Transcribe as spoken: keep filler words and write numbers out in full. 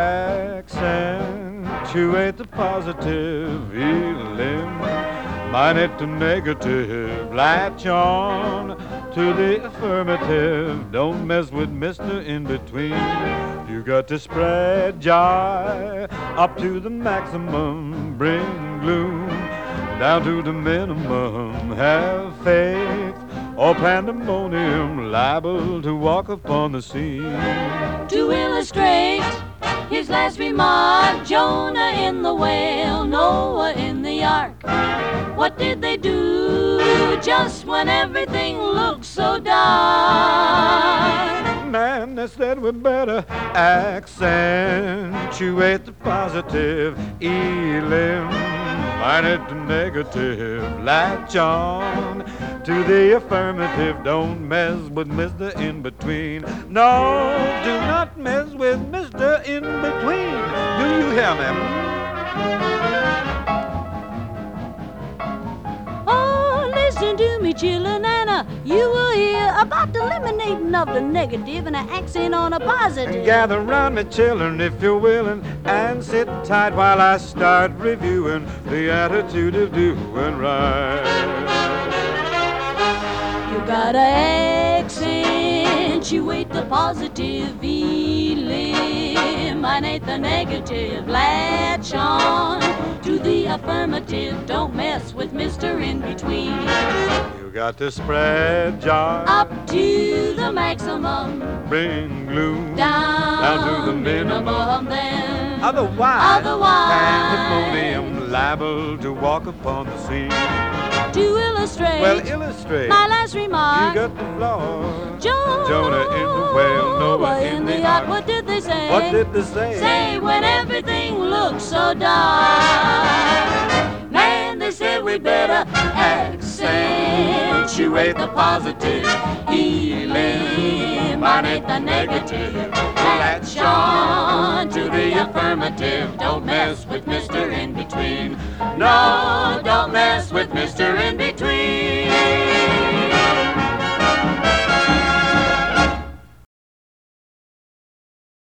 accentuate the positive, eliminate the negative, latch on to the affirmative, don't mess with Mister In Between. You got to spread joy up to the maximum, bring gloom down to the minimum, have faith or pandemonium, liable to walk upon the scene. To illustrate his last remark, Jonah in the whale, Noah in the ark. What did they do just when everything looked so dark? Man, they said we better accentuate the positive, eliminate the negative, latch on to the affirmative, don't mess with Mister In Between. No, do not mess with Mister In Between. Do you hear me? Oh, listen to me, chillin' Anna. You will hear about the eliminating of the negative and an accent on a positive. And gather round me, children, if you're willing, and sit tight while I start reviewing the attitude of doing right. You gotta accentuate the positive, eliminate the negative, latch on to the affirmative, don't mess with Mister In Between. You got to spread joy up to the maximum, bring gloom down, down to the minimum, minimum then. Otherwise, Otherwise, pandemonium liable to walk upon the scene. To illustrate, well, illustrate my last remark, you got the floor. Jonah, Jonah in the whale, Noah in, in the, the ark. ark. What did they say? What did they say? Say when everything looked so dark. Man, they said we better accentuate the positive, eliminate the negative, latch on to the affirmative, don't mess with Mister In Between. No, don't mess with Mister In Between.